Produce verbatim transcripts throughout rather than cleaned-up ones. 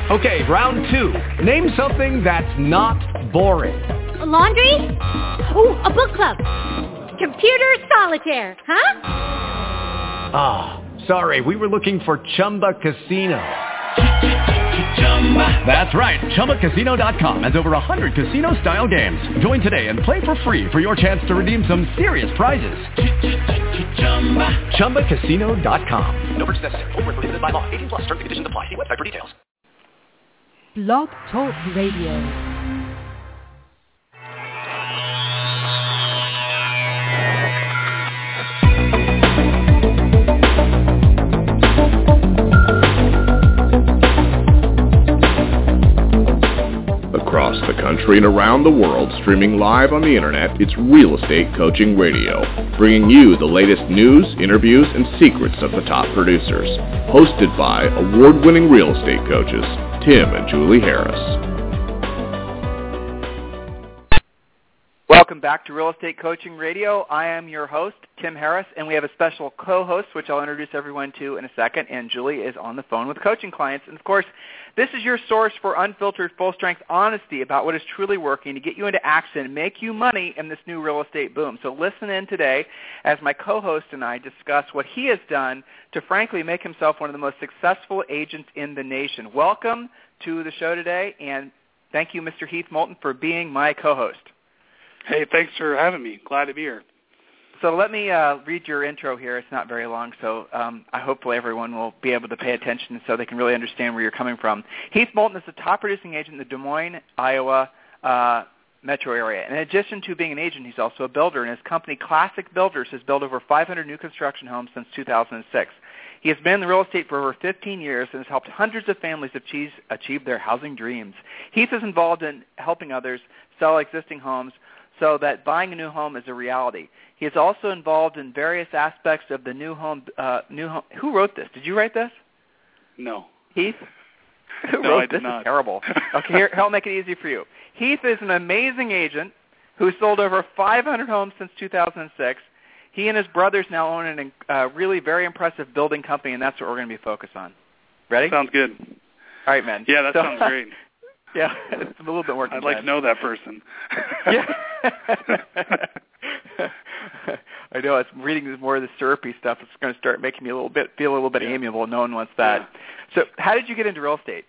Okay, round two. Name something that's not boring. A laundry? Ooh, a book club. Computer solitaire, huh? Ah, oh, sorry, we were looking for Chumba Casino. That's right, Chumba Casino dot com has over one hundred casino-style games. Join today and play for free for your chance to redeem some serious prizes. Chumba Casino dot com. No purchase necessary. Void where prohibited by law. eighteen plus. Terms and conditions apply. See website for details. Blog Talk Radio. Across the country and around the world, streaming live on the internet, it's Real Estate Coaching Radio, bringing you the latest news, interviews, and secrets of the top producers. Hosted by award-winning real estate coaches, Tim and Julie Harris. Welcome back to Real Estate Coaching Radio. I am your host, Tim Harris, and we have a special co-host, which I'll introduce everyone to in a second, and Julie is on the phone with coaching clients. And, of course, this is your source for unfiltered, full-strength honesty about what is truly working to get you into action, make you money in this new real estate boom. So listen in today as my co-host and I discuss what he has done to, frankly, make himself one of the most successful agents in the nation. Welcome to the show today, and thank you, Mister Heath Moulton, for being my co-host. Hey, thanks for having me. Glad to be here. So let me uh, read your intro here. It's not very long, so um, I hopefully everyone will be able to pay attention so they can really understand where you're coming from. Heath Moulton is the top producing agent in the Des Moines, Iowa uh, metro area. In addition to being an agent, he's also a builder, and his company, Classic Builders, has built over five hundred new construction homes since two thousand six. He has been in the real estate for over fifteen years and has helped hundreds of families achieve, achieve their housing dreams. Heath is involved in helping others sell existing homes so that buying a new home is a reality. He is also involved in various aspects of the new home. Uh, new home. Who wrote this? Did you write this? No. Heath? Who no, wrote I did this? not. Is terrible. Okay, here, I'll make it easy for you. Heath is an amazing agent who sold over five hundred homes since two thousand six. He and his brothers now own a uh, really very impressive building company, and that's what we're going to be focused on. Ready? Sounds good. All right, man. Yeah, that so, sounds great. Yeah, it's a little bit more. I'd like to know that person. Yeah. I know. It's reading more of the syrupy stuff. It's going to start making me a little bit feel a little bit yeah. amiable. No one wants that. Yeah. So, how did you get into real estate?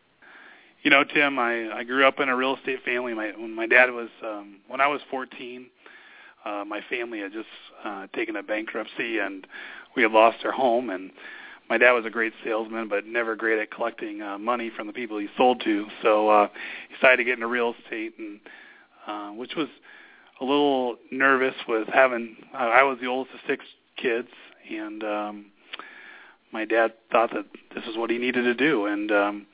You know, Tim, I, I grew up in a real estate family. My when my dad was um, when I was fourteen, uh, my family had just uh, taken a bankruptcy, and we had lost our home. And my dad was a great salesman, but never great at collecting uh, money from the people he sold to. So uh, he decided to get into real estate, and uh, which was a little nervous with having. Uh, I was the oldest of six kids, and um, my dad thought that this is what he needed to do, and um,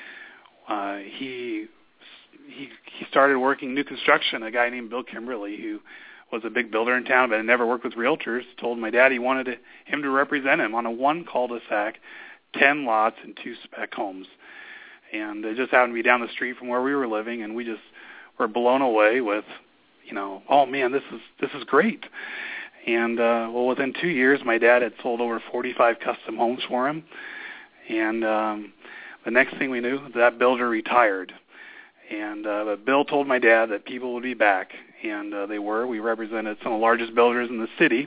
uh, he he he started working new construction. A guy named Bill Kimberly, who was a big builder in town but had never worked with realtors, told my dad he wanted to, him to represent him on a one cul-de-sac, ten lots and two spec homes. And it just happened to be down the street from where we were living, and we just were blown away with, you know, oh man, this is this is great. And uh, well, within two years, my dad had sold over forty-five custom homes for him. And um, the next thing we knew, that builder retired. And uh, but Bill told my dad that people would be back, and uh, they were. We represented some of the largest builders in the city.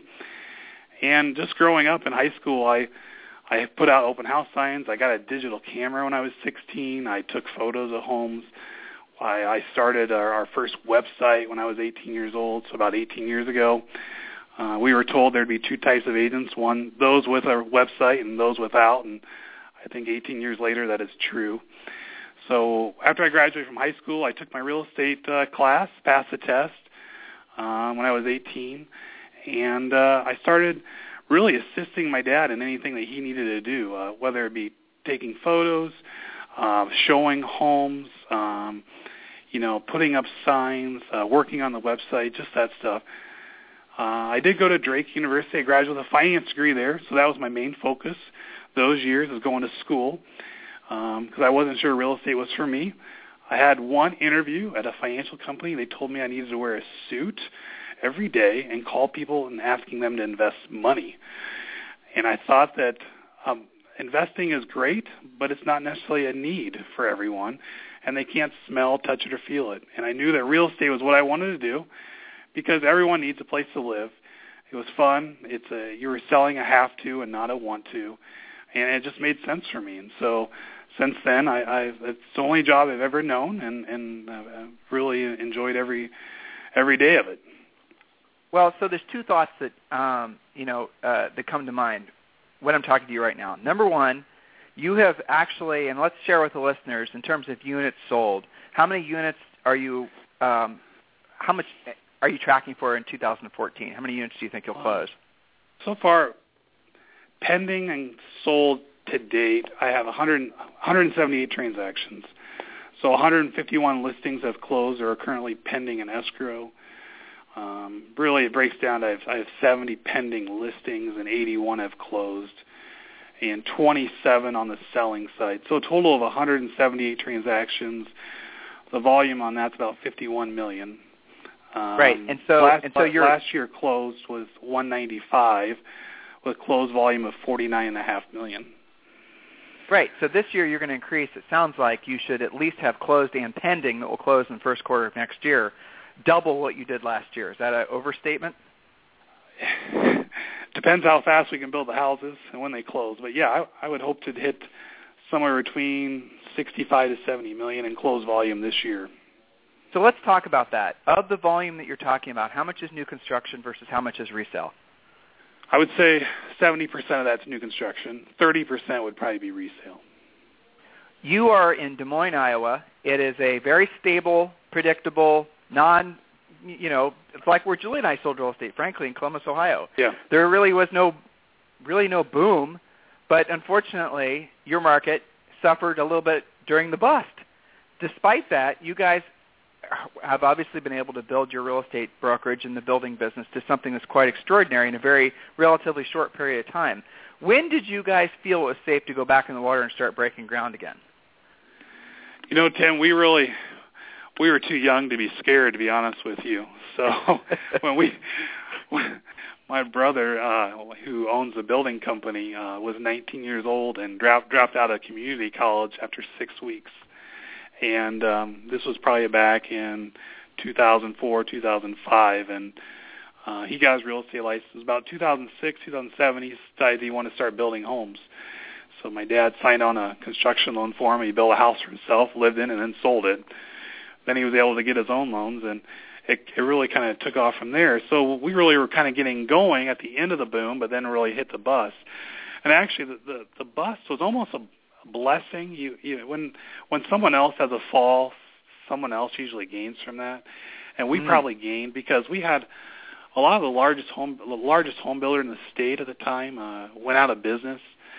And just growing up in high school, I I put out open house signs. I got a digital camera when I was sixteen. I took photos of homes. I, I started our, our first website when I was eighteen years old, so about eighteen years ago. Uh, we were told there'd be two types of agents, one those with a website and those without, and I think eighteen years later that is true. So after I graduated from high school, I took my real estate uh, class, passed the test um, when I was eighteen, and uh, I started really assisting my dad in anything that he needed to do, uh, whether it be taking photos, uh, showing homes, um, you know, putting up signs, uh, working on the website, just that stuff. Uh, I did go to Drake University. I graduated with a finance degree there, so that was my main focus those years, was going to school. Because um, I wasn't sure real estate was for me. I had one interview at a financial company. They told me I needed to wear a suit every day and call people and asking them to invest money. And I thought that, um, investing is great, but it's not necessarily a need for everyone, and they can't smell, touch it, or feel it. And I knew that real estate was what I wanted to do because everyone needs a place to live. It was fun. It's a you were selling a have to and not a want to, and it just made sense for me. And so since then, I, I it's the only job I've ever known, and and uh, really enjoyed every every day of it. Well, so there's two thoughts that um, you know uh, that come to mind when I'm talking to you right now. Number one, you have actually, and let's share with the listeners in terms of units sold. How many units are you? Um, how much are you tracking for in two thousand fourteen? How many units do you think you'll close? So far, pending and sold to date, I have one hundred, one hundred seventy-eight transactions. So one hundred fifty-one listings have closed or are currently pending in escrow. Um, really, it breaks down to I have, I have seventy pending listings and eighty-one have closed, and twenty-seven on the selling side. So a total of one hundred seventy-eight transactions. The volume on that's about fifty-one million. Um, right, and so last, and so your last year closed was one ninety-five, with closed volume of forty-nine and a half million. Right. So this year you're going to increase. It sounds like you should at least have closed and pending that will close in the first quarter of next year, double what you did last year. Is that an overstatement? Depends how fast we can build the houses and when they close. But yeah, I, I would hope to hit somewhere between sixty-five to seventy million in closed volume this year. So let's talk about that. Of the volume that you're talking about, how much is new construction versus how much is resale? I would say seventy percent of that's new construction. thirty percent would probably be resale. You are in Des Moines, Iowa. It is a very stable, predictable, non, you know, it's like where Julie and I sold real estate, frankly, in Columbus, Ohio. Yeah. There really was no, really no boom, but unfortunately, your market suffered a little bit during the bust. Despite that, you guys have obviously been able to build your real estate brokerage and the building business to something that's quite extraordinary in a very relatively short period of time. When did you guys feel it was safe to go back in the water and start breaking ground again? You know, Tim, we really, we were too young to be scared, to be honest with you. So when we, when my brother, uh, who owns a building company, uh, was nineteen years old and dropped, dropped out of community college after six weeks. And um, this was probably back in two thousand four, two thousand five, and uh, he got his real estate license. About two thousand six, two thousand seven, he decided he wanted to start building homes. So my dad signed on a construction loan for him. He built a house for himself, lived in, and then sold it. Then he was able to get his own loans, and it, it really kind of took off from there. So we really were kind of getting going at the end of the boom, but then really hit the bust. And actually, the, the, the bust was almost a blessing. You, you when when someone else has a fall, someone else usually gains from that, and we mm. probably gained because we had a lot of the largest home the largest home builder in the state at the time uh, went out of business,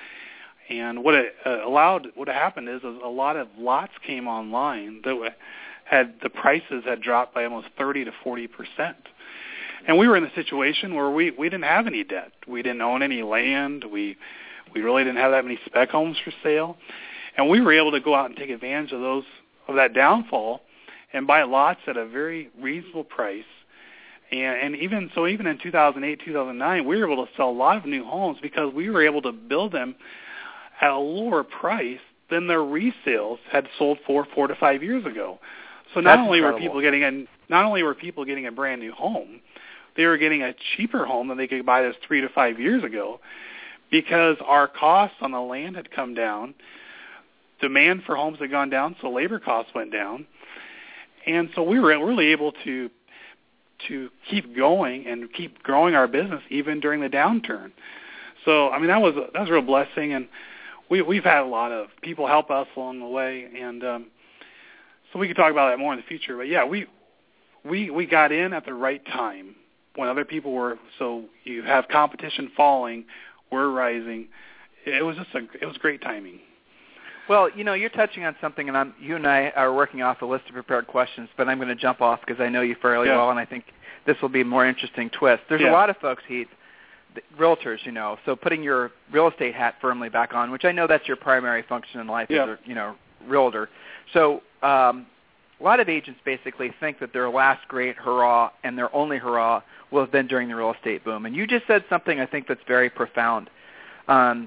and what it uh, allowed what happened is a lot of lots came online that had the prices had dropped by almost thirty to forty percent. And we were in a situation where we we didn't have any debt, we didn't own any land, we We really didn't have that many spec homes for sale, and we were able to go out and take advantage of those of that downfall and buy lots at a very reasonable price. And, and even so, even in two thousand eight, two thousand nine, we were able to sell a lot of new homes because we were able to build them at a lower price than their resales had sold for four to five years ago. So not That's only incredible. were people getting a not only were people getting a brand new home, they were getting a cheaper home than they could buy this three to five years ago. Because our costs on the land had come down, demand for homes had gone down, so labor costs went down, and so we were really able to to keep going and keep growing our business even during the downturn. So I mean that was a, that was a real blessing, and we we've had a lot of people help us along the way, and um, so we could talk about that more in the future. But yeah, we we we got in at the right time when other people were. So you have competition falling. We're rising. It was just a it was great timing. Well, you know, you're touching on something, and I'm, you and I are working off a list of prepared questions, but I'm going to jump off because I know you fairly yeah. well, and I think this will be a more interesting twist. There's yeah. a lot of folks, Heath, realtors, you know, so putting your real estate hat firmly back on, which I know that's your primary function in life yeah. as a, you know, realtor. So um, a lot of agents basically think that their last great hurrah and their only hurrah will have been during the real estate boom. And you just said something I think that's very profound. Um,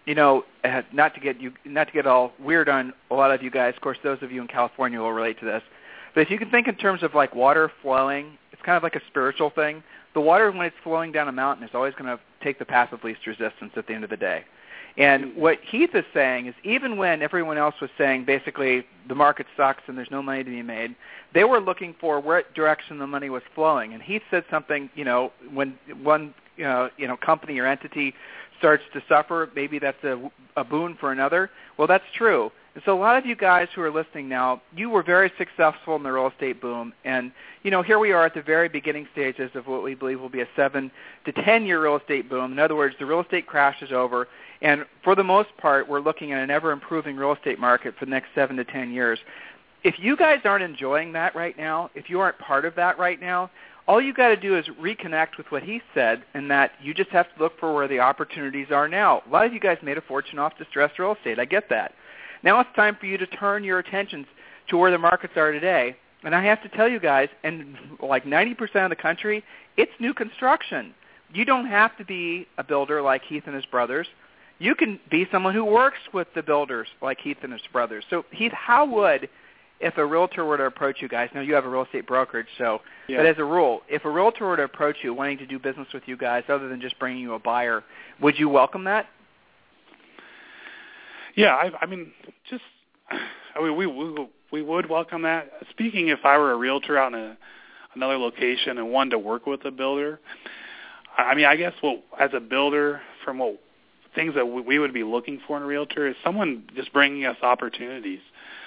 you know, uh, not to get you, not to get all weird on a lot of you guys. Of course, those of you in California will relate to this. But if you can think in terms of like water flowing, it's kind of like a spiritual thing. The water, when it's flowing down a mountain, is always going to take the path of least resistance at the end of the day. And what Heath is saying is, even when everyone else was saying basically the market sucks and there's no money to be made, they were looking for what direction the money was flowing. And Heath said something, you know, when one you know, you know company or entity starts to suffer, maybe that's a, a boon for another. Well, that's true. And so a lot of you guys who are listening now, you were very successful in the real estate boom. And, you know, here we are at the very beginning stages of what we believe will be a seven to ten-year real estate boom. In other words, the real estate crash is over. And for the most part, we're looking at an ever-improving real estate market for the next seven to ten years. If you guys aren't enjoying that right now, if you aren't part of that right now, all you got to do is reconnect with what he said, and that you just have to look for where the opportunities are now. A lot of you guys made a fortune off distressed real estate. I get that. Now it's time for you to turn your attentions to where the markets are today. And I have to tell you guys, and like ninety percent of the country, it's new construction. You don't have to be a builder like Heath and his brothers. You can be someone who works with the builders like Heath and his brothers. So, Heath, how would, if a realtor were to approach you guys, now you have a real estate brokerage, so, yeah. But as a rule, if a realtor were to approach you wanting to do business with you guys other than just bringing you a buyer, would you welcome that? Yeah, I, I mean, just I mean, we, we we would welcome that. Speaking, if I were a realtor out in a, another location and wanted to work with a builder, I mean, I guess well, as a builder, from what things that we would be looking for in a realtor is someone just bringing us opportunities.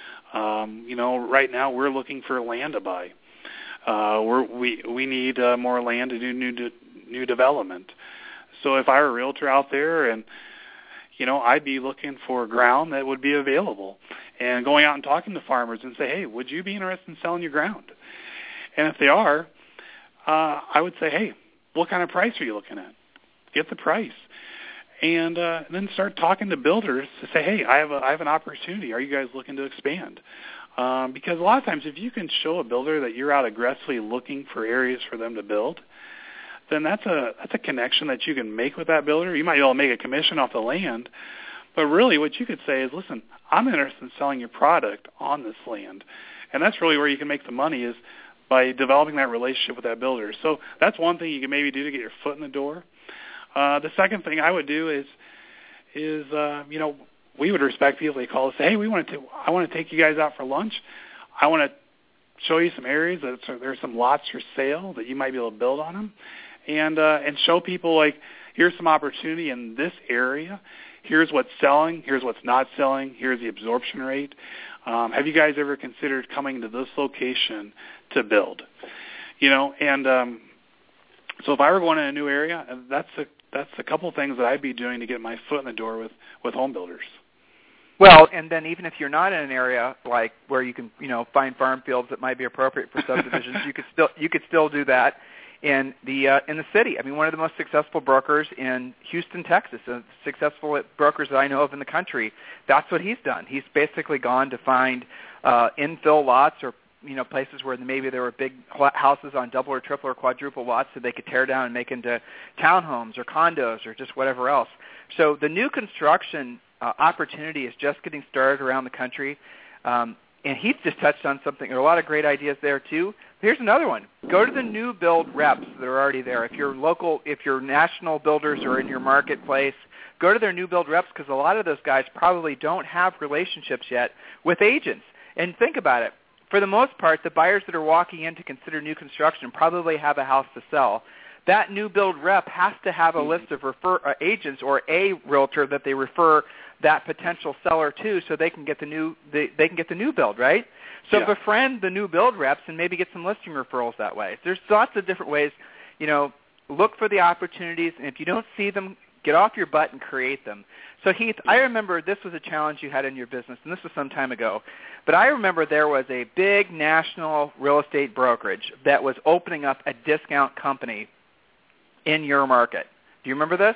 Um, you know, right now we're looking for land to buy. Uh, we're, we we need uh, more land to do new de, new development. So if I were a realtor out there and you know, I'd be looking for ground that would be available and going out and talking to farmers and say, hey, would you be interested in selling your ground? And if they are, uh, I would say, hey, what kind of price are you looking at? Get the price. And uh, then start talking to builders to say, hey, I have a, I have an opportunity. Are you guys looking to expand? Um, because a lot of times if you can show a builder that you're out aggressively looking for areas for them to build, then that's a that's a connection that you can make with that builder. You might be able to make a commission off the land, but really what you could say is, listen, I'm interested in selling your product on this land. And that's really where you can make the money is by developing that relationship with that builder. So that's one thing you can maybe do to get your foot in the door. Uh, the second thing I would do is, is uh, you know, we would respect people. They call us, say, hey, we want to, I want to take you guys out for lunch. I want to show you some areas that so there's some lots for sale that you might be able to build on them. And uh, and show people, like, here's some opportunity in this area. Here's what's selling. Here's what's not selling. Here's the absorption rate. Um, have you guys ever considered coming to this location to build? You know, and um, so if I were going in a new area, that's a, that's a couple things that I'd be doing to get my foot in the door with, with home builders. Well, and then even if you're not in an area like where you can, you know, find farm fields that might be appropriate for subdivisions, you could still you could still do that. In the uh, in the city. I mean, one of the most successful brokers in Houston, Texas, uh, successful brokers that I know of in the country, that's what he's done. He's basically gone to find uh, infill lots or, you know, places where maybe there were big houses on double or triple or quadruple lots that they could tear down and make into townhomes or condos or just whatever else. So the new construction uh, opportunity is just getting started around the country. Um, and Heath just touched on something. There are a lot of great ideas there, too. Here's another one. Go to the new build reps that are already there. If you're local, if your national builders are in your marketplace, go to their new build reps because a lot of those guys probably don't have relationships yet with agents. And think about it. For the most part, the buyers that are walking in to consider new construction probably have a house to sell. That new build rep has to have a list of refer, uh, agents or a realtor that they refer that potential seller to, so they can get the new they, they can get the new build, right? So yeah. Befriend the new build reps and maybe get some listing referrals that way. There's lots of different ways. You know, look for the opportunities, and if you don't see them, get off your butt and create them. So Heath, I remember this was a challenge you had in your business, and this was some time ago. But I remember there was a big national real estate brokerage that was opening up a discount company in your market. Do you remember this?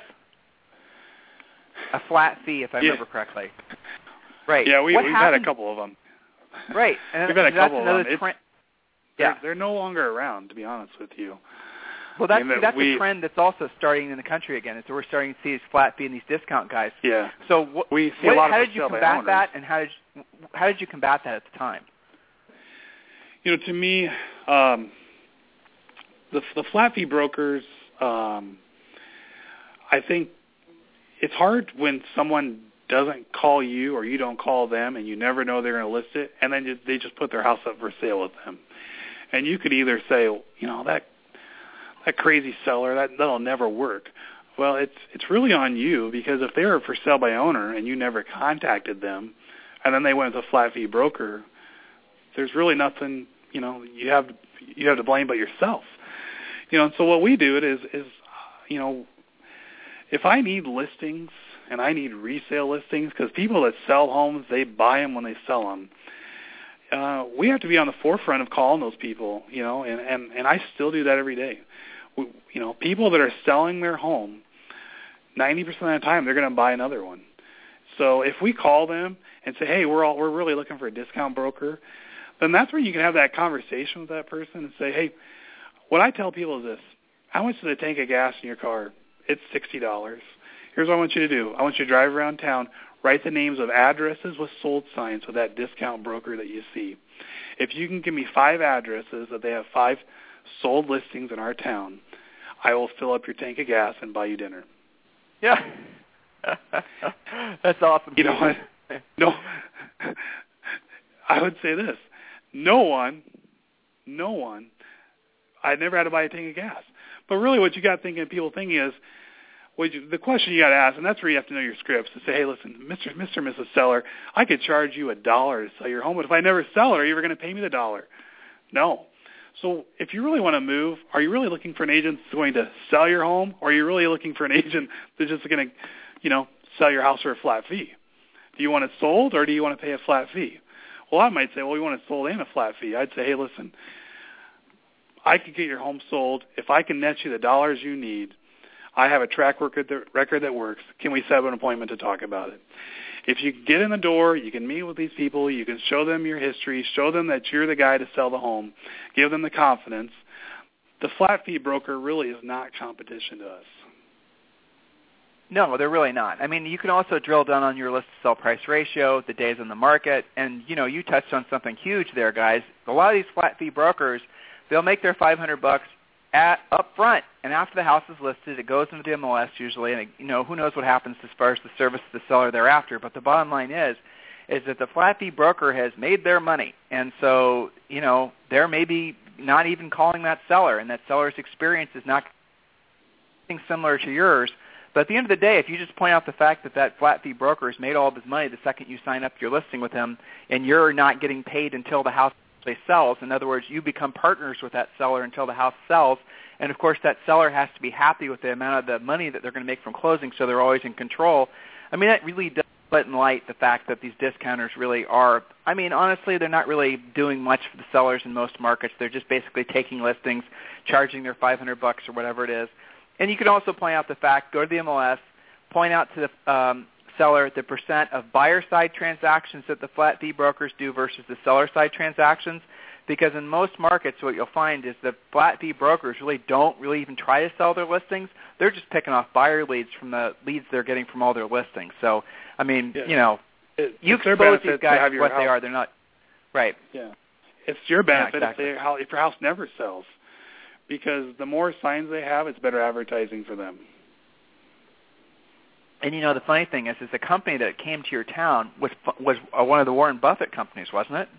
A flat fee, if I yeah. remember correctly. Right. Yeah, we, what we've happened? had a couple of them. Right. And we've had a couple of them. Tra- they're, yeah. they're no longer around, to be honest with you. Well, that's, I mean, that's we, a trend that's also starting in the country again. Is we're starting to see these flat fee and these discount guys. Yeah. So wh- we see what, a lot how of did you for sale by combat owners. that, and how did you, how did you combat that at the time? You know, to me, um, the the flat fee brokers, um, I think it's hard when someone doesn't call you or you don't call them, and you never know they're going to list it, and then you, they just put their house up for sale with them. And you could either say, you know, that that crazy seller, that that'll never work. Well, it's it's really on you, because if they were for sale by owner and you never contacted them, and then they went with a flat fee broker, there's really nothing, you know, you have you have to blame but yourself. You know, and so what we do it is is, you know, if I need listings and I need resale listings, because people that sell homes, they buy them when they sell them. Uh, we have to be on the forefront of calling those people, you know, and, and, and I still do that every day. We, you know, people that are selling their home, ninety percent of the time they're going to buy another one. So if we call them and say, hey, we're all we're really looking for a discount broker, then that's where you can have that conversation with that person and say, hey, what I tell people is this: how much is a tank of gas in your car? It's sixty dollars. Here's what I want you to do. I want you to drive around town, write the names of addresses with sold signs with that discount broker that you see. If you can give me five addresses that they have five sold listings in our town, I will fill up your tank of gas and buy you dinner. Yeah. That's awesome. You know what? No. I would say this. No one, no one, I never had to buy a tank of gas. But really what you got thinking, people thinking is, well, you, the question you got to ask, and that's where you have to know your scripts, to say, hey, listen, Mister Mister and Missus Seller, I could charge you a dollar to sell your home, but if I never sell it, are you ever going to pay me the dollar? No. So if you really want to move, are you really looking for an agent that's going to sell your home, or are you really looking for an agent that's just going to, you know, sell your house for a flat fee? Do you want it sold, or do you want to pay a flat fee? Well, I might say, well, we want it sold and a flat fee. I'd say, hey, listen, I could get your home sold if I can net you the dollars you need. I have a track record that works. Can we set up an appointment to talk about it? If you get in the door, you can meet with these people, you can show them your history, show them that you're the guy to sell the home, give them the confidence. The flat fee broker really is not competition to us. No, they're really not. I mean, you can also drill down on your list to sell price ratio, the days on the market, and, you know, you touched on something huge there, guys. A lot of these flat fee brokers, they'll make their five hundred bucks at up front, and after the house is listed, it goes into the M L S usually, and, it, you know, who knows what happens as far as the service to the seller thereafter. But the bottom line is, is that the flat fee broker has made their money, and so, you know, they're maybe not even calling that seller, and that seller's experience is not similar to yours. But at the end of the day, if you just point out the fact that that flat fee broker has made all of his money the second you sign up your listing with him, and you're not getting paid until the house sells, in other words, you become partners with that seller until the house sells, and of course that seller has to be happy with the amount of the money that they're going to make from closing, so they're always in control. I mean, that really does put in light the fact that these discounters really are, I mean, honestly, they're not really doing much for the sellers in most markets. They're just basically taking listings, charging their five hundred bucks or whatever it is. And you can also point out the fact, go to the M L S, point out to the um, seller the percent of buyer-side transactions that the flat fee brokers do versus the seller-side transactions, because in most markets what you'll find is the flat fee brokers really don't really even try to sell their listings. They're just picking off buyer leads from the leads they're getting from all their listings. So, I mean, yeah. you know, it, you expose these guys to what house. They are. They're not – right. Yeah. It's your benefit yeah, exactly. if, they, if your house never sells, because the more signs they have, it's better advertising for them. And, you know, the funny thing is, is the company that came to your town was, was one of the Warren Buffett companies, wasn't it?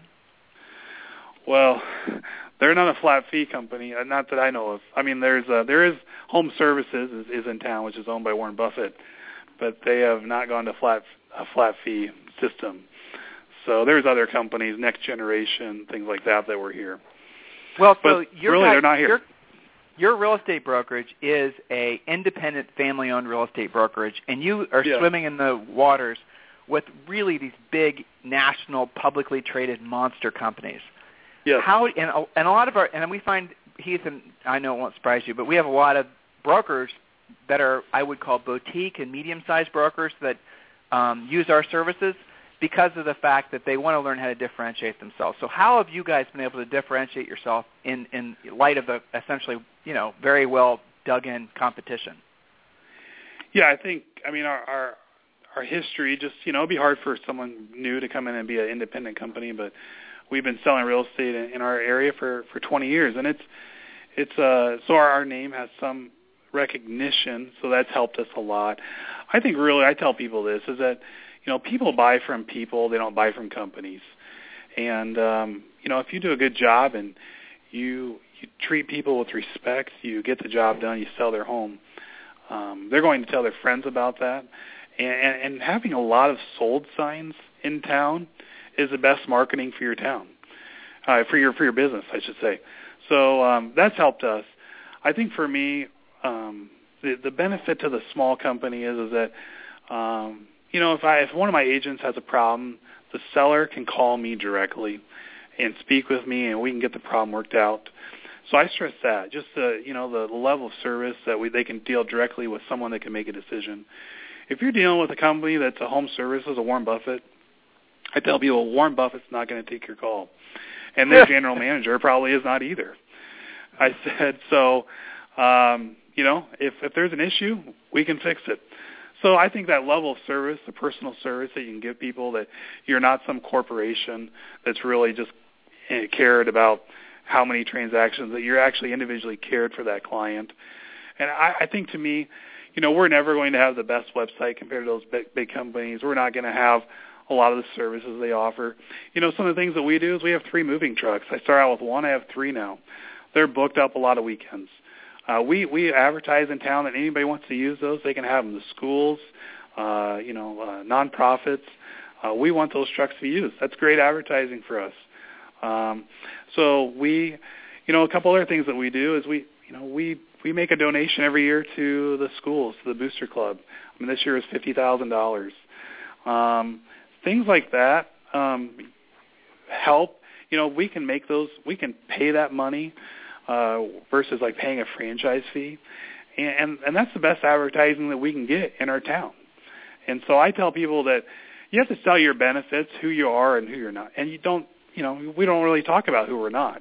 Well, they're not a flat fee company, not that I know of. I mean, there's a, there is Home Services is, is in town, which is owned by Warren Buffett, but they have not gone to flat a flat fee system. So there's other companies, Next Generation, things like that, that were here. Well, but so you're really, not, they're not here. You're, Your real estate brokerage is a independent family-owned real estate brokerage, and you are yeah. swimming in the waters with really these big national publicly traded monster companies. Yes. How and a, and a lot of our and we find, Heath, and I know it won't surprise you, but we have a lot of brokers that are, I would call, boutique and medium-sized brokers that um, use our services, because of the fact that they want to learn how to differentiate themselves. So how have you guys been able to differentiate yourself in, in light of the essentially, you know, very well dug-in competition? Yeah, I think, I mean, our, our our history just, you know, it'd be hard for someone new to come in and be an independent company, but we've been selling real estate in, in our area for, for twenty years, and it's, it's uh, so our, our name has some recognition, so that's helped us a lot. I think really, I tell people this, is that, you know, people buy from people, they don't buy from companies. And, um, you know, if you do a good job and you, you treat people with respect, you get the job done, you sell their home, um, they're going to tell their friends about that. And, and, and having a lot of sold signs in town is the best marketing for your town, uh, for your for your business, I should say. So um, that's helped us. I think for me, um, the, the benefit to the small company is is that, um, you know, if I if one of my agents has a problem, the seller can call me directly and speak with me, and we can get the problem worked out. So I stress that, just the you know the, the level of service that we they can deal directly with someone that can make a decision. If you're dealing with a company that's a home services, a Warren Buffett, I tell people Warren Buffett's not going to take your call, and their general manager probably is not either. I said so. Um, you know, if if there's an issue, we can fix it. So I think that level of service, the personal service that you can give people, that you're not some corporation that's really just cared about how many transactions, that you're actually individually cared for that client. And I, I think to me, you know, we're never going to have the best website compared to those big, big companies. We're not going to have a lot of the services they offer. You know, some of the things that we do is we have three moving trucks. I started out with one. I have three now. They're booked up a lot of weekends. Uh, we, we advertise in town that anybody wants to use those, they can have them. The schools, uh, you know, uh, nonprofits. Uh, we want those trucks to be used. That's great advertising for us. Um, so we, you know, a couple other things that we do is we, you know, we, we make a donation every year to the schools, to the Booster Club. I mean, this year is fifty thousand dollars. Um, things like that um, help. You know, we can make those, we can pay that money uh, versus like paying a franchise fee. And, and, and that's the best advertising that we can get in our town. And so I tell people that you have to sell your benefits, who you are and who you're not. And you don't, you know, we don't really talk about who we're not.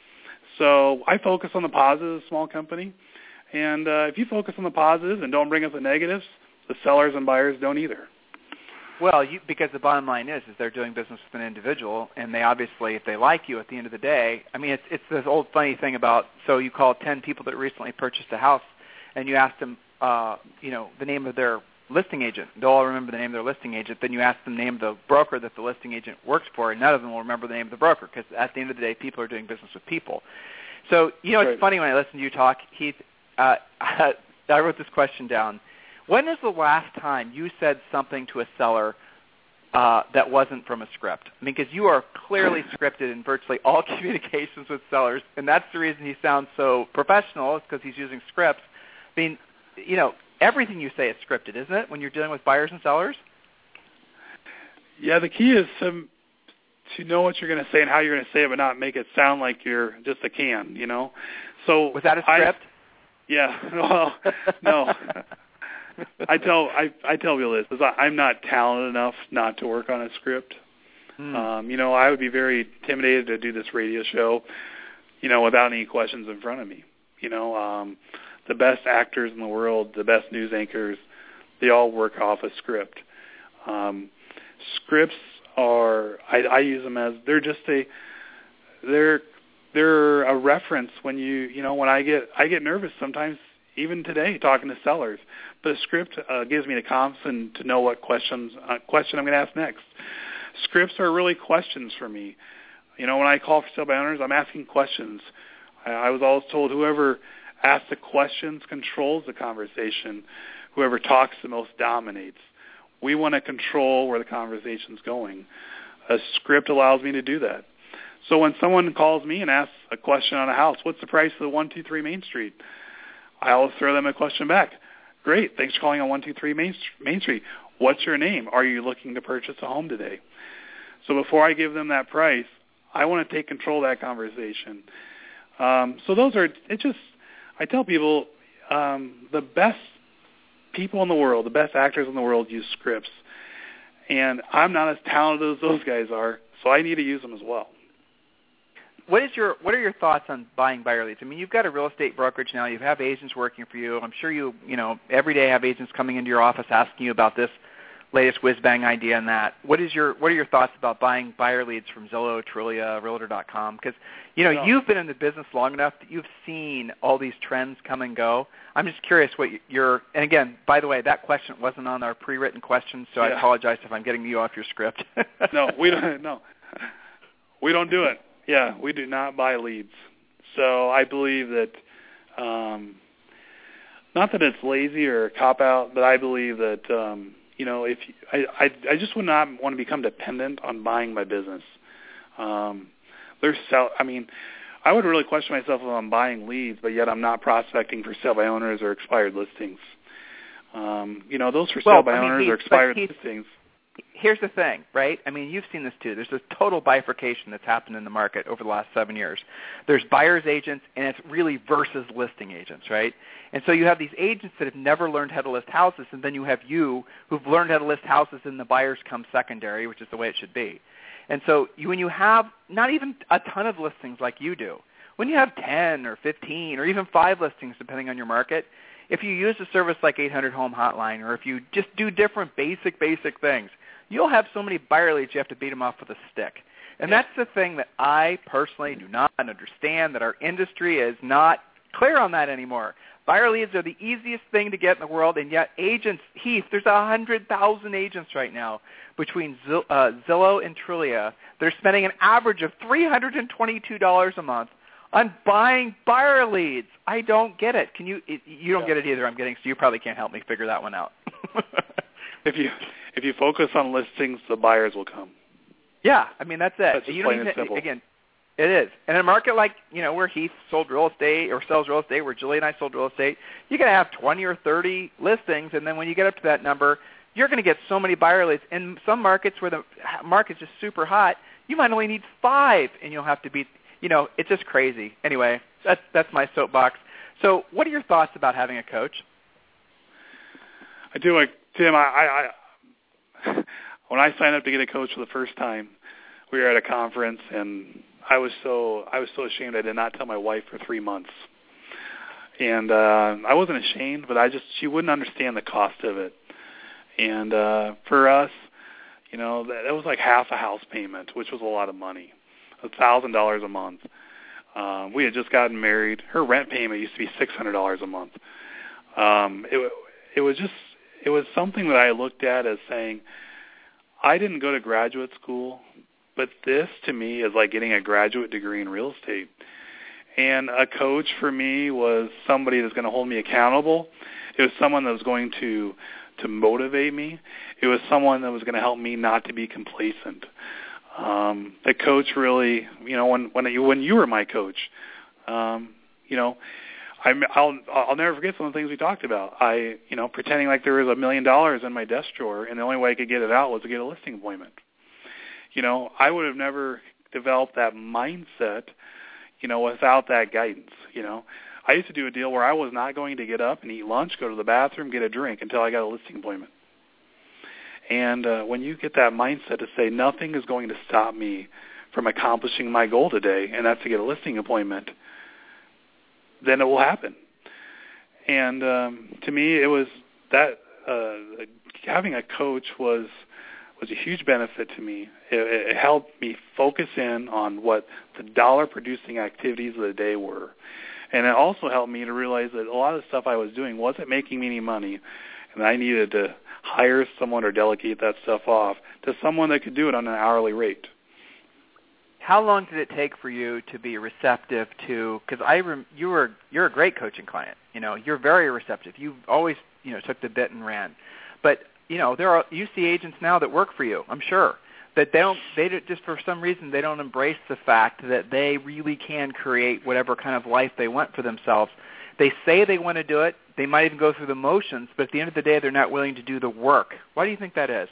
So I focus on the positives of a small company. And uh, if you focus on the positives and don't bring up the negatives, the sellers and buyers don't either. Well, you, because the bottom line is, is they're doing business with an individual, and they obviously, if they like you at the end of the day, I mean, it's it's this old funny thing about, so you call ten people that recently purchased a house, and you ask them, uh, you know, the name of their listing agent. They'll all remember the name of their listing agent. Then you ask them the name of the broker that the listing agent works for, and none of them will remember the name of the broker, because at the end of the day, people are doing business with people. So, you know, it's right. funny when I listen to you talk, Heath, uh, I wrote this question down. When is the last time you said something to a seller uh, that wasn't from a script? I mean, because you are clearly scripted in virtually all communications with sellers, and that's the reason he sounds so professional, is because he's using scripts. I mean, you know, everything you say is scripted, isn't it, when you're dealing with buyers and sellers? Yeah, the key is to, to know what you're going to say and how you're going to say it, but not make it sound like you're just a can, you know? So was that a script? I, yeah, well, no. I tell I, I tell people this, is I'm not talented enough not to work on a script. Mm. Um, you know, I would be very intimidated to do this radio show, you know, without any questions in front of me. You know, um, the best actors in the world, the best news anchors, they all work off a script. Um, scripts are, I, I use them as, they're just a, they're, they're a reference when you, you know, when I get, I get nervous sometimes, even today, talking to sellers. But a script uh, gives me the confidence to know what questions, uh, question I'm going to ask next. Scripts are really questions for me. You know, when I call for sale by owners, I'm asking questions. I, I was always told whoever asks the questions controls the conversation. Whoever talks the most dominates. We want to control where the conversation's going. A script allows me to do that. So when someone calls me and asks a question on a house, what's the price of the one two three Main Street? I always throw them a question back. Great, thanks for calling on one two three Main Street. What's your name? Are you looking to purchase a home today? So before I give them that price, I want to take control of that conversation. Um, so those are, it just, I tell people um, the best people in the world, the best actors in the world use scripts. And I'm not as talented as those guys are, so I need to use them as well. What is your What are your thoughts on buying buyer leads? I mean, you've got a real estate brokerage now. You have agents working for you. I'm sure you, you know, every day have agents coming into your office asking you about this latest whiz-bang idea and that. What is your What are your thoughts about buying buyer leads from Zillow, Trulia, Realtor dot com? Because, you know, no. you've been in the business long enough that you've seen all these trends come and go. I'm just curious what your – and again, by the way, that question wasn't on our pre-written questions, so yeah. I apologize if I'm getting you off your script. no, we don't. No, we don't do it. Yeah, we do not buy leads. So I believe that, um, not that it's lazy or a cop-out, but I believe that, um, you know, if you, I, I, I just would not want to become dependent on buying my business. Um, there's sell. I mean, I would really question myself if I'm buying leads, but yet I'm not prospecting for sale by owners or expired listings. Um, you know, those for sale well, by I mean, owners he, or expired he, listings. Here's the thing, right? I mean, you've seen this too. There's this total bifurcation that's happened in the market over the last seven years. There's buyer's agents, and it's really versus listing agents, right? And so you have these agents that have never learned how to list houses, and then you have you who've learned how to list houses, and the buyers come secondary, which is the way it should be. And so you, when you have not even a ton of listings like you do, when you have ten or fifteen or even five listings, depending on your market, if you use a service like eight hundred Home Hotline, or if you just do different basic, basic things, you'll have so many buyer leads you have to beat them off with a stick. And that's the thing that I personally do not understand, that our industry is not clear on that anymore. Buyer leads are the easiest thing to get in the world, and yet agents, Heath, there's one hundred thousand agents right now between Zill, uh, Zillow and Trulia. They're spending an average of three hundred twenty-two dollars a month on buying buyer leads. I don't get it. Can you? It, you don't yeah. get it either, I'm getting, so you probably can't help me figure that one out. if you if you focus on listings, the buyers will come. Yeah, I mean, that's it. That's just you plain don't and even, simple. Again, it is. And in a market like, you know, where Heath sold real estate or sells real estate, where Julie and I sold real estate, you're going to have twenty or thirty listings, and then when you get up to that number, you're going to get so many buyer leads. In some markets where the market's just super hot, you might only need five, and you'll have to beat, you know, it's just crazy. Anyway, that's that's my soapbox. So what are your thoughts about having a coach? I do. Like, Tim, I, I, I when I signed up to get a coach for the first time, we were at a conference, and I was so I was so ashamed I did not tell my wife for three months. And uh, I wasn't ashamed, but I just she wouldn't understand the cost of it. And uh, for us, you know, that, that was like half a house payment, which was a lot of money, a thousand dollars a month. Um, we had just gotten married. Her rent payment used to be six hundred dollars a month. Um, it it was just it was something that I looked at as saying, I didn't go to graduate school, but this to me is like getting a graduate degree in real estate. And a coach for me was somebody that's going to hold me accountable. It was someone that was going to to motivate me. It was someone that was going to help me not to be complacent. Um, the coach really, you know, when when you when you were my coach, um, you know, I, I'll I'll never forget some of the things we talked about. I, you know, pretending like there was a million dollars in my desk drawer, and the only way I could get it out was to get a listing appointment. You know, I would have never developed that mindset, you know, without that guidance. You know, I used to do a deal where I was not going to get up and eat lunch, go to the bathroom, get a drink until I got a listing appointment. And uh, when you get that mindset to say nothing is going to stop me from accomplishing my goal today, and that's to get a listing appointment, then it will happen. And um, to me, it was that uh, having a coach was was a huge benefit to me. It, it helped me focus in on what the dollar-producing activities of the day were. And it also helped me to realize that a lot of the stuff I was doing wasn't making me any money, and I needed to hire someone or delegate that stuff off to someone that could do it on an hourly rate. How long did it take for you to be receptive to? Because I, rem, you were you're a great coaching client. You know, you're very receptive. You always, you know, took the bit and ran. But you know, there are you see agents now that work for you. I'm sure that they don't. They just for some reason they don't embrace the fact that they really can create whatever kind of life they want for themselves. They say they want to do it. They might even go through the motions, but at the end of the day, they're not willing to do the work. Why do you think that is?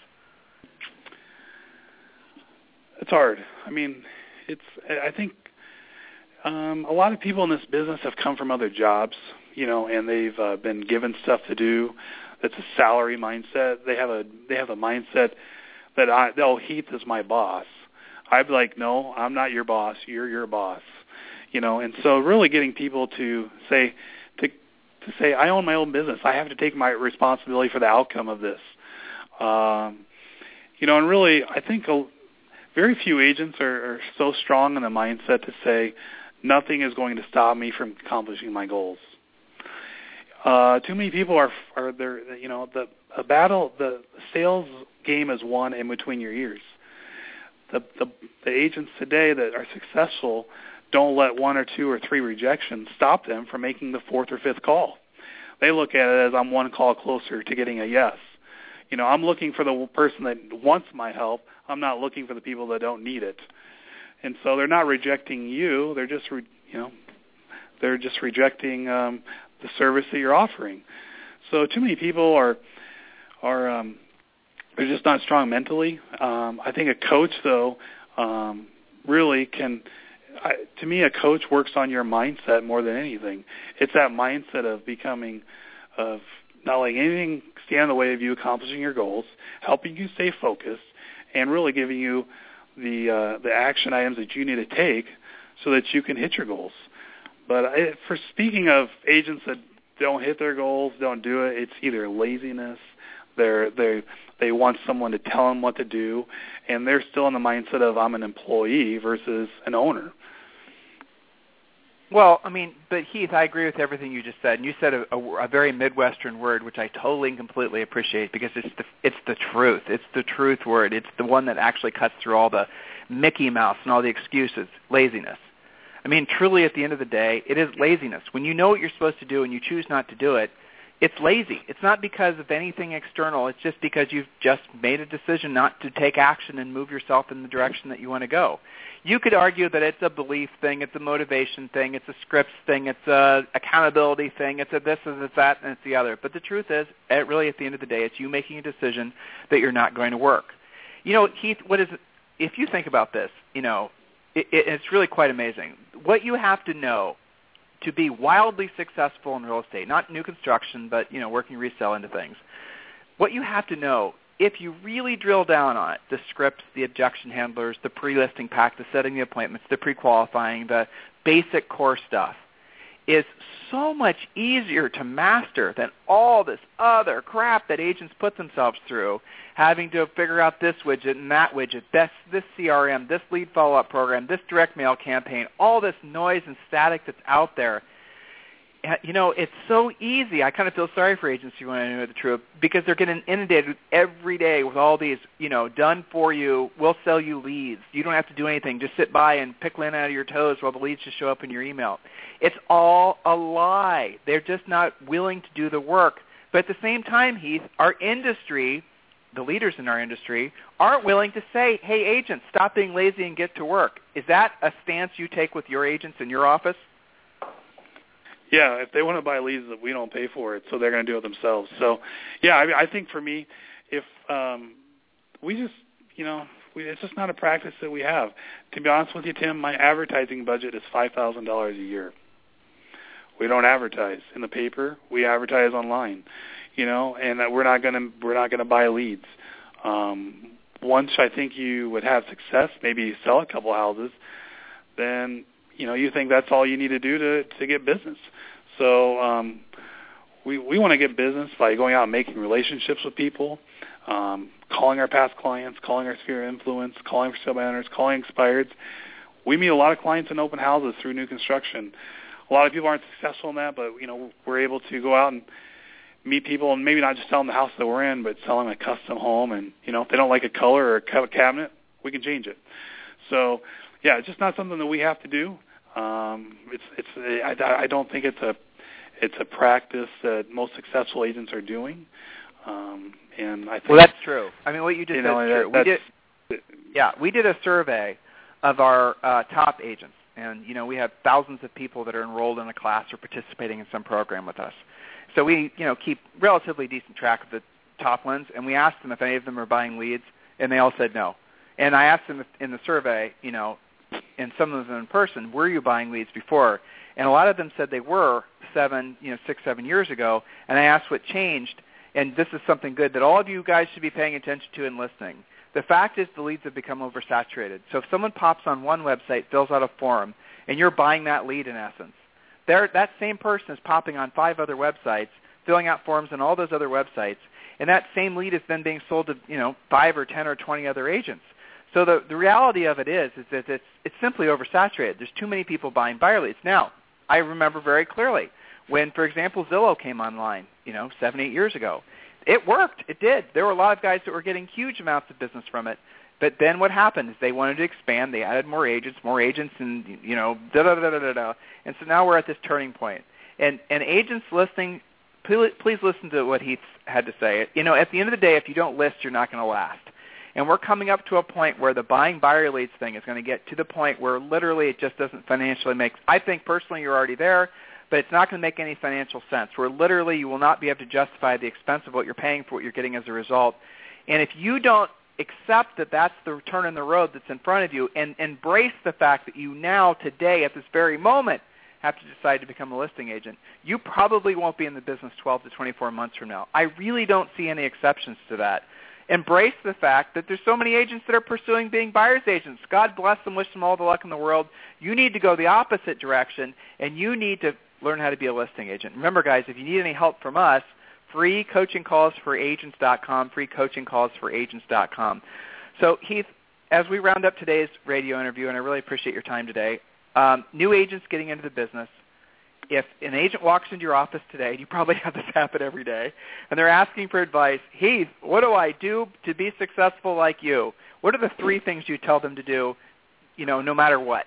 It's hard. I mean, it's. I think um, a lot of people in this business have come from other jobs, you know, and they've uh, been given stuff to do. That's a salary mindset. They have a they have a mindset that I, oh, Heath is my boss. I'd be like, no, I'm not your boss. You're your boss. You know, and so really getting people to say, to to say, I own my own business. I have to take my responsibility for the outcome of this. Um, you know, and really, I think a, very few agents are, are so strong in the mindset to say, nothing is going to stop me from accomplishing my goals. Uh, too many people are are there. You know, the a battle, the sales game is won in between your ears. The, the the agents today that are successful don't let one or two or three rejections stop them from making the fourth or fifth call. They look at it as I'm one call closer to getting a yes. You know, I'm looking for the person that wants my help. I'm not looking for the people that don't need it. And so they're not rejecting you. They're just, re, you know, they're just rejecting um, the service that you're offering. So too many people are are um, they're just not strong mentally. Um, I think a coach, though, um, really can. I, to me, a coach works on your mindset more than anything. It's that mindset of becoming, of not letting anything stand in the way of you accomplishing your goals, helping you stay focused, and really giving you the uh, the action items that you need to take so that you can hit your goals. But I, for speaking of agents that don't hit their goals, don't do it, it's either laziness, they're they they want someone to tell them what to do, and they're still in the mindset of I'm an employee versus an owner. Well, I mean, but Heath, I agree with everything you just said, and you said a, a, a very Midwestern word, which I totally and completely appreciate, because it's the it's the truth. It's the truth word. It's the one that actually cuts through all the Mickey Mouse and all the excuses. Laziness. I mean, truly, at the end of the day, it is laziness. When you know what you're supposed to do and you choose not to do it, it's lazy. It's not because of anything external. It's just because you've just made a decision not to take action and move yourself in the direction that you want to go. You could argue that it's a belief thing, it's a motivation thing, it's a scripts thing, it's a accountability thing, it's a this, it's that, and it's the other. But the truth is, it really, at the end of the day, it's you making a decision that you're not going to work. You know, Heath, what is it, if you think about this, you know, it, it, it's really quite amazing. What you have to know to be wildly successful in real estate, not new construction, but, you know, working resale into things, what you have to know, if you really drill down on it, the scripts, the objection handlers, the pre-listing pack, the setting the appointments, the pre-qualifying, the basic core stuff, is so much easier to master than all this other crap that agents put themselves through, having to figure out this widget and that widget, this, this C R M, this lead follow-up program, this direct mail campaign, all this noise and static that's out there. You know, it's so easy. I kind of feel sorry for agents, if you want to know the truth, because they're getting inundated every day with all these, you know, done for you, we'll sell you leads. You don't have to do anything. Just sit by and pick lint out of your toes while the leads just show up in your email. It's all a lie. They're just not willing to do the work. But at the same time, Heath, our industry, the leaders in our industry, aren't willing to say, hey, agents, stop being lazy and get to work. Is that a stance you take with your agents in your office? Yeah, if they want to buy leads, we don't pay for it, so they're going to do it themselves. So, yeah, I, I think for me, if um, we just, you know, we, it's just not a practice that we have. To be honest with you, Tim, my advertising budget is five thousand dollars a year. We don't advertise in the paper. We advertise online, you know, and we're not going to we're not going to buy leads. Um, once I think you would have success, maybe you sell a couple houses, then you know, you think that's all you need to do to to get business. So um, we we want to get business by going out and making relationships with people, um, calling our past clients, calling our sphere of influence, calling for sale by owners, calling expireds. We meet a lot of clients in open houses through new construction. A lot of people aren't successful in that, but you know, we're able to go out and meet people and maybe not just sell them the house that we're in, but sell them a custom home. And you know, if they don't like a color or a cabinet, we can change it. So yeah, it's just not something that we have to do. Um, it's it's I, I don't think it's a it's a practice that most successful agents are doing, um, and I think well that's true. I mean, what you just you said know, is true. That, we did, yeah, we did a survey of our uh, top agents, and you know we have thousands of people that are enrolled in a class or participating in some program with us. So we you know keep relatively decent track of the top ones, and we asked them if any of them are buying leads, and they all said no. And I asked them if, in the survey, you know. And some of them in person, were you buying leads before? And a lot of them said they were seven, you know, six, seven years ago. And I asked what changed, and this is something good that all of you guys should be paying attention to and listening. The fact is the leads have become oversaturated. So if someone pops on one website, fills out a form, and you're buying that lead in essence, They're, that same person is popping on five other websites, filling out forms on all those other websites, and that same lead is then being sold to, you know, five or ten or twenty other agents. So the, the reality of it is, is that it's, it's simply oversaturated. There's too many people buying buyer leads. Now, I remember very clearly when, for example, Zillow came online, you know, seven, eight years ago. It worked. It did. There were a lot of guys that were getting huge amounts of business from it. But then what happened is they wanted to expand. They added more agents, more agents, and, you know, da-da-da-da-da-da. And so now we're at this turning point. And, and agents listening, please, please listen to what Heath had to say. You know, at the end of the day, if you don't list, you're not going to last. And we're coming up to a point where the buying buyer leads thing is going to get to the point where literally it just doesn't financially make – I think personally you're already there, but it's not going to make any financial sense, where literally you will not be able to justify the expense of what you're paying for what you're getting as a result. And if you don't accept that that's the turn in the road that's in front of you, and embrace the fact that you now, today, at this very moment, have to decide to become a listing agent, you probably won't be in the business twelve to twenty-four months from now. I really don't see any exceptions to that. Embrace the fact that there's so many agents that are pursuing being buyer's agents. God bless them, wish them all the luck in the world. You need to go the opposite direction, and you need to learn how to be a listing agent. Remember, guys, if you need any help from us, free coaching calls for agents dot com, free coaching calls for agents dot com. So, Heath, as we round up today's radio interview, and I really appreciate your time today, um, new agents getting into the business, if an agent walks into your office today, and you probably have this happen every day, and they're asking for advice, Heath, what do I do to be successful like you? What are the three things you tell them to do, you know, no matter what?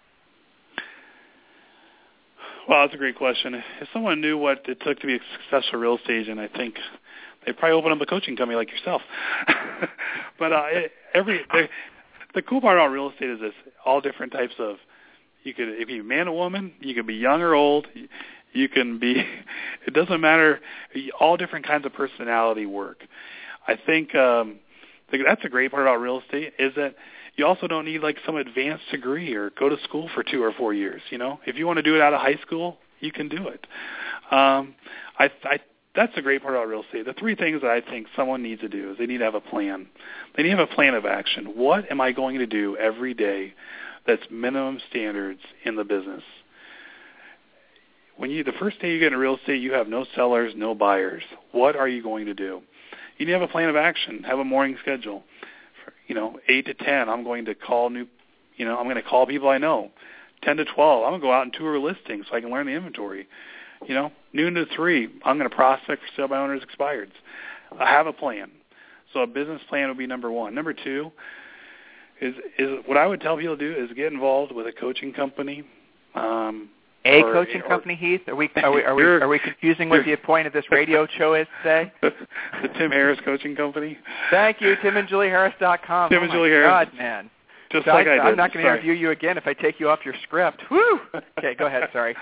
Well, that's a great question. If someone knew what it took to be a successful real estate agent, I think they'd probably open up a coaching company like yourself. But uh, it, every the, the cool part about real estate is this: all different types of. You could, if you're a man or woman, you can be young or old. You can be. It doesn't matter. All different kinds of personality work. I think um, that's a great part about real estate is that. You also don't need like some advanced degree or go to school for two or four years. You know, if you want to do it out of high school, you can do it. Um, I, I, that's a great part about real estate. The three things that I think someone needs to do is they need to have a plan. They need to have a plan of action. What am I going to do every day that's minimum standards in the business? When you the first day you get into real estate, you have no sellers, no buyers. What are you going to do? You need to have a plan of action. Have a morning schedule. You know, eight to ten, I'm going to call new, you know, I'm going to call people I know. ten to twelve, I'm going to go out and tour listings so I can learn the inventory. You know, noon to three, I'm going to prospect for sale by owners expireds. I have a plan. So a business plan would be number one. Number two is is what I would tell people to do is get involved with a coaching company. Um, a or, coaching or, company, Heath? Are we are we are we, are we confusing what the point of this radio show is today? The Tim Harris Coaching Company. Thank you, Tim and Julie Harris dot com. Tim oh and Julie Harris. God, man. Just so like I, I did. I'm not going to Sorry. interview you again if I take you off your script. Woo! Okay, go ahead. Sorry.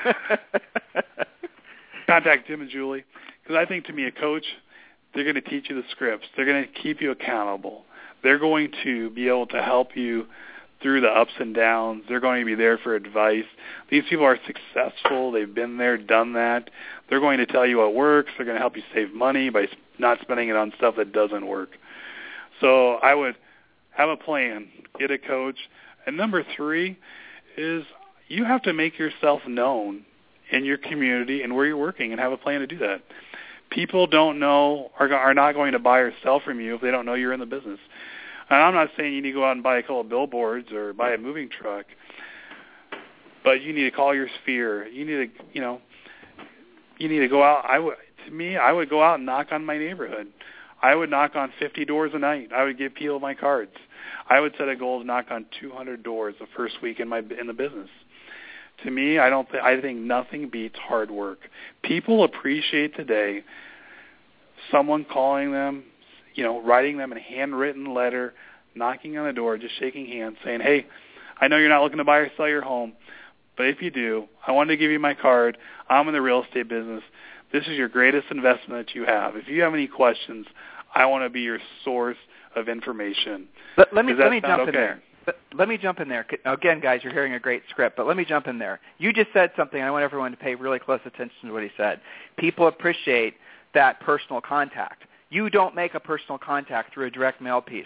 Contact Tim and Julie because I think to me a coach, they're going to teach you the scripts. They're going to keep you accountable. They're going to be able to help you through the ups and downs. They're going to be there for advice. These people are successful. They've been there, done that. They're going to tell you what works. They're going to help you save money by not spending it on stuff that doesn't work. So I would have a plan, get a coach. And number three is you have to make yourself known in your community and where you're working and have a plan to do that. People don't know, are, are not going to buy or sell from you if they don't know you're in the business. And I'm not saying you need to go out and buy a couple of billboards or buy a moving truck, but you need to call your sphere. You need to, you know, you need to go out. I would, to me, I would go out and knock on my neighborhood. I would knock on fifty doors a night. I would give people my cards. I would set a goal to knock on two hundred doors the first week in my in the business. To me, I don't. Th- I think nothing beats hard work. People appreciate today someone calling them, you know, writing them a handwritten letter, knocking on the door, just shaking hands, saying, "Hey, I know you're not looking to buy or sell your home, but if you do, I wanted to give you my card. I'm in the real estate business. This is your greatest investment that you have. If you have any questions, I want to be your source of information." Let, let me let me jump okay? in there. Let, let me jump in there. Again, guys, you're hearing a great script, but let me jump in there. You just said something. I want everyone to pay really close attention to what he said. People appreciate that personal contact. You don't make a personal contact through a direct mail piece.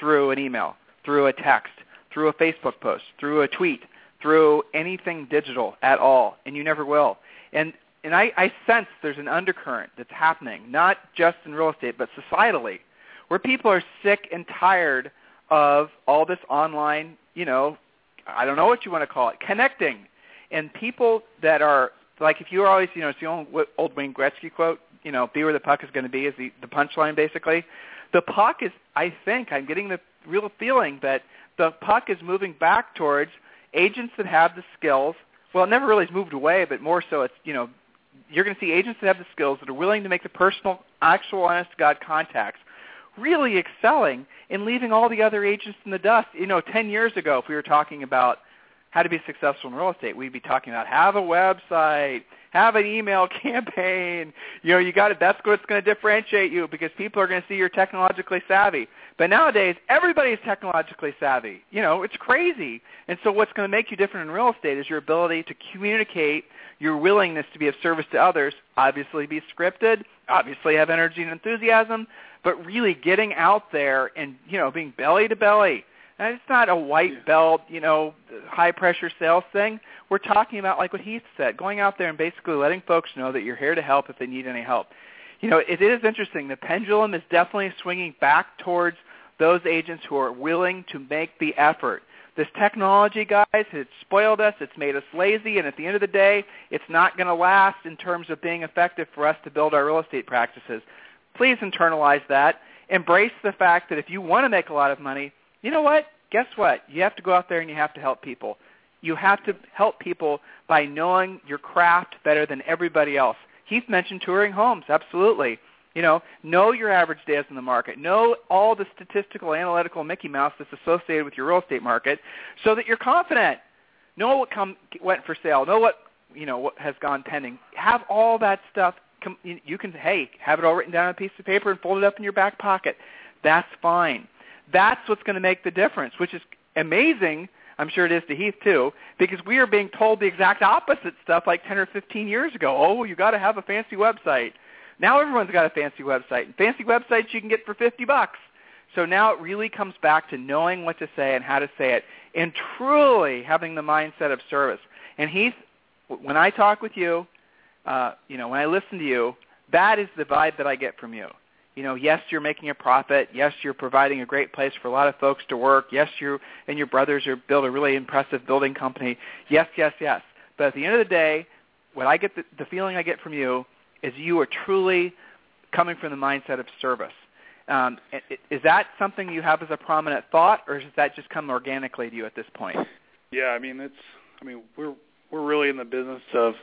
through an email, through a text, through a Facebook post, through a tweet, through anything digital at all, and you never will. And and I, I sense there's an undercurrent that's happening, not just in real estate, but societally, where people are sick and tired of all this online, you know, I don't know what you want to call it, connecting. And people that are, like if you're always, you know, it's the old, old Wayne Gretzky quote, you know, be where the puck is going to be is the, the punchline basically. The puck is, I think, I'm getting the real feeling that the puck is moving back towards agents that have the skills. Well, it never really has moved away, but more so it's, you know, you're going to see agents that have the skills that are willing to make the personal, actual, honest-to-God contacts, really excelling and leaving all the other agents in the dust. You know, ten years ago, if we were talking about how to be successful in real estate, we'd be talking about have a website, have an email campaign. You know, you got it. That's what's going to differentiate you because people are going to see you're technologically savvy. But nowadays, everybody's technologically savvy. You know, it's crazy. And so what's going to make you different in real estate is your ability to communicate your willingness to be of service to others, obviously be scripted, obviously have energy and enthusiasm, but really getting out there and, you know, being belly to belly. And it's not a white belt, you know, high-pressure sales thing. We're talking about, like what Heath said, going out there and basically letting folks know that you're here to help if they need any help. You know, it is interesting. The pendulum is definitely swinging back towards those agents who are willing to make the effort. This technology, guys, has spoiled us. It's made us lazy, and at the end of the day, it's not going to last in terms of being effective for us to build our real estate practices. Please internalize that. Embrace the fact that if you want to make a lot of money, you know what? Guess what? You have to go out there and you have to help people. You have to help people by knowing your craft better than everybody else. Heath mentioned touring homes. Absolutely. You know, know your average days in the market. Know all the statistical, analytical Mickey Mouse that's associated with your real estate market so that you're confident. Know what come, went for sale. Know what, you know, what has gone pending. Have all that stuff. Com- you can, hey, have it all written down on a piece of paper and fold it up in your back pocket. That's fine. That's what's going to make the difference, which is amazing. I'm sure it is to Heath too, because we are being told the exact opposite stuff like ten or fifteen years ago. Oh, you got to have a fancy website. Now everyone's got a fancy website. And fancy websites you can get for fifty bucks. So now it really comes back to knowing what to say and how to say it and truly having the mindset of service. And Heath, when I talk with you, uh, you know, when I listen to you, that is the vibe that I get from you. You know, yes, you're making a profit. Yes, you're providing a great place for a lot of folks to work. Yes, you and your brothers are build a really impressive building company. Yes, yes, yes. But at the end of the day, what I get, the, the feeling I get from you is you are truly coming from the mindset of service. Um, is that something you have as a prominent thought, or does that just come organically to you at this point? Yeah, I mean, it's. I mean, we're we're really in the business of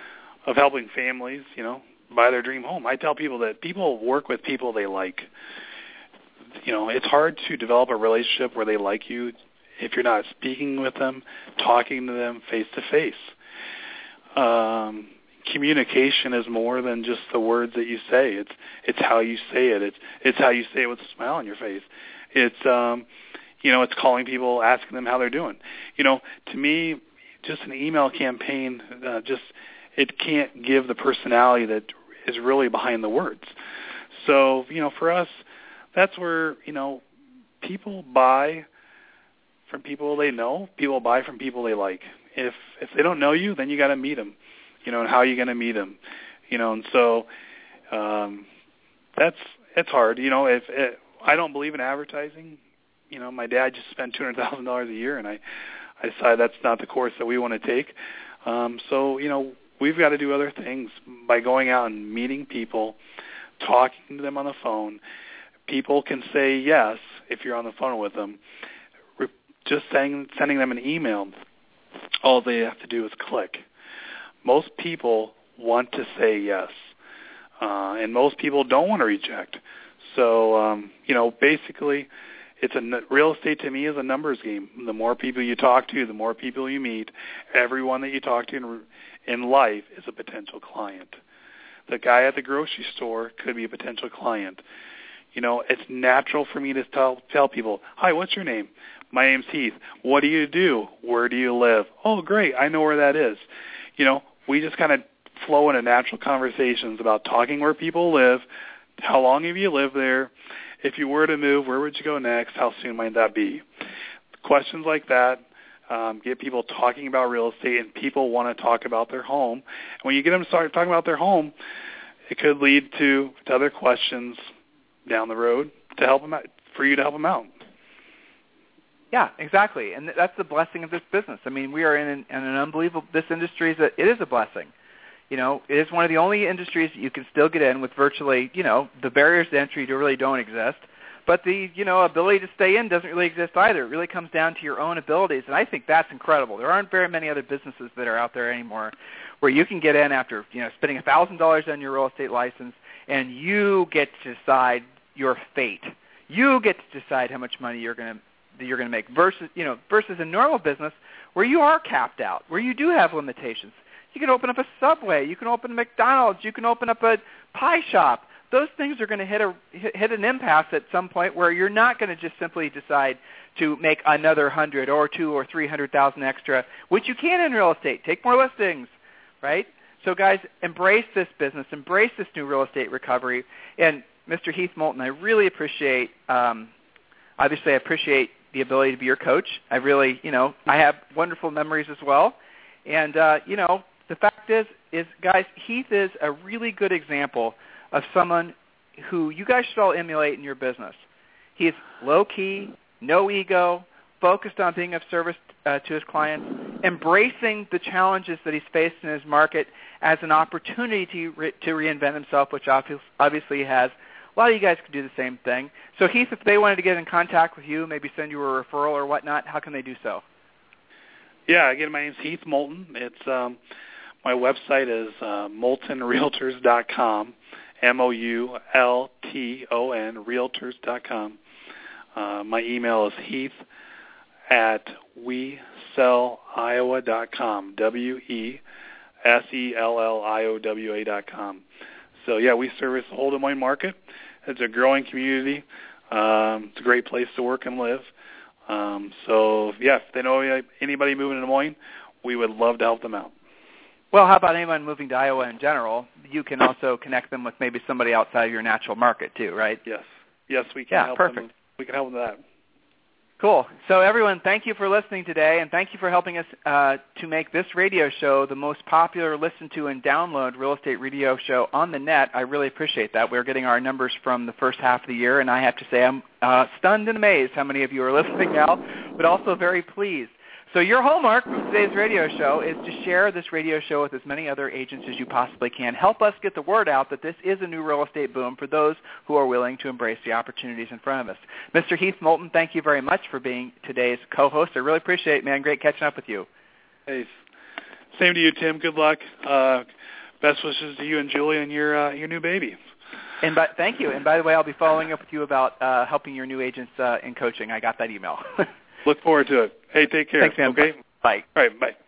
of helping families, you know, buy their dream home. I tell people that people work with people they like. You know, it's hard to develop a relationship where they like you if you're not speaking with them, talking to them face to face. Um, communication is more than just the words that you say. It's it's how you say it. It's it's how you say it with a smile on your face. It's um, you know, it's calling people, asking them how they're doing. You know, to me, just an email campaign uh, just it can't give the personality that is really behind the words. So, you know, for us, that's where, you know, people buy from people they know. People buy from people they like. If if they don't know you, then you got to meet them. You know, and how are you going to meet them? You know, and so um, that's it's hard. You know, if it, I don't believe in advertising. You know, my dad just spent two hundred thousand dollars a year, and I I decided that's not the course that we want to take. Um, so, you know, we've got to do other things by going out and meeting people, talking to them on the phone. People can say yes if you're on the phone with them. Just saying, sending them an email, all they have to do is click. Most people want to say yes, uh, and most people don't want to reject. So, um, you know, basically, it's a real estate to me is a numbers game. The more people you talk to, the more people you meet. Everyone that you talk to in, in life is a potential client. The guy at the grocery store could be a potential client. You know, it's natural for me to tell tell people, "Hi, what's your name?" "My name's Heath." "What do you do?" "Where do you live?" "Oh, great, I know where that is." You know, we just kind of flow into natural conversations about talking where people live, how long have you lived there, if you were to move, where would you go next? How soon might that be? Questions like that um, get people talking about real estate, and people want to talk about their home. And when you get them to start talking about their home, it could lead to, to other questions down the road to help them out, for you to help them out. Yeah, exactly, and that's the blessing of this business. I mean, we are in an, in an unbelievable. This industry is a, it is a blessing. You know, it is one of the only industries that you can still get in with virtually, you know, the barriers to entry really don't exist. But the, you know, ability to stay in doesn't really exist either. It really comes down to your own abilities, and I think that's incredible. There aren't very many other businesses that are out there anymore where you can get in after, you know, spending one thousand dollars on your real estate license, and you get to decide your fate. You get to decide how much money you're going to that you're going to make versus, you know, versus a normal business where you are capped out, where you do have limitations. You can open up a Subway, you can open a McDonald's, you can open up a pie shop. Those things are going to hit a hit an impasse at some point where you're not going to just simply decide to make another hundred or two or three hundred thousand extra, which you can in real estate. Take more listings, right? So, guys, embrace this business, embrace this new real estate recovery. And Mister Heath Moulton, I really appreciate. Um, obviously, I appreciate the ability to be your coach. I really, you know, I have wonderful memories as well. And uh, you know, the fact is, is guys, Heath is a really good example of someone who you guys should all emulate in your business. He's low-key, no ego, focused on being of service uh, to his clients, embracing the challenges that he's faced in his market as an opportunity to, re- to reinvent himself, which obviously he has. A lot of you guys could do the same thing. So, Heath, if they wanted to get in contact with you, maybe send you a referral or whatnot, how can they do so? Yeah, again, my name's Heath Moulton. It's um, my website is uh, moulton realtors dot com. M O U L T O N, realtors dot com. Uh, my email is heath at we sell iowa dot com, W E S E L L I O W A dot com. So, yeah, we service the whole Des Moines market. It's a growing community. Um, it's a great place to work and live. Um, so, yeah, if they know anybody moving to Des Moines, we would love to help them out. Well, how about anyone moving to Iowa in general? You can also connect them with maybe somebody outside of your natural market too, right? Yes. Yes, we can yeah, help perfect. them. We can help them with that. Cool. So, everyone, thank you for listening today, and thank you for helping us uh, to make this radio show the most popular, listened to, and download real estate radio show on the net. I really appreciate that. We're getting our numbers from the first half of the year, and I have to say I'm uh, stunned and amazed how many of you are listening now, but also very pleased. So your homework from today's radio show is to share this radio show with as many other agents as you possibly can. Help us get the word out that this is a new real estate boom for those who are willing to embrace the opportunities in front of us. Mister Heath Moulton, thank you very much for being today's co-host. I really appreciate it, man. Great catching up with you. Hey, same to you, Tim. Good luck. Uh, best wishes to you and Julie and your uh, your new baby. And by, thank you. And by the way, I'll be following up with you about uh, helping your new agents uh, in coaching. I got that email. Look forward to it. Hey, take care. Thanks, man. Okay? Bye. All right, bye.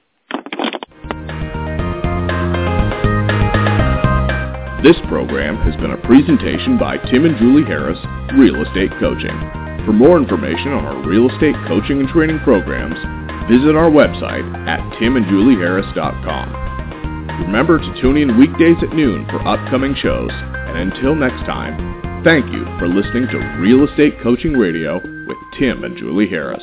This program has been a presentation by Tim and Julie Harris, Real Estate Coaching. For more information on our real estate coaching and training programs, visit our website at tim and julie harris dot com. Remember to tune in weekdays at noon for upcoming shows. And until next time, thank you for listening to Real Estate Coaching Radio with Tim and Julie Harris.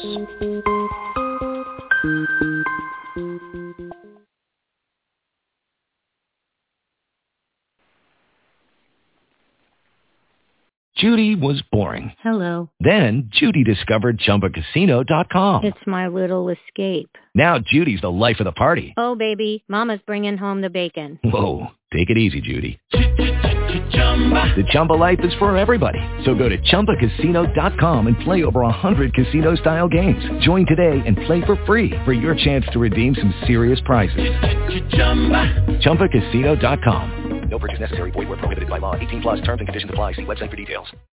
Judy was boring. Hello. Then Judy discovered Chumba Casino dot com. It's my little escape. Now Judy's the life of the party. Oh, baby, mama's bringing home the bacon. Whoa, take it easy, Judy. The Chumba life is for everybody. So go to Chumba Casino dot com and play over one hundred casino-style games. Join today and play for free for your chance to redeem some serious prizes. Chumba Casino dot com. No purchase necessary. Void where prohibited by law. eighteen plus terms and conditions apply. See website for details.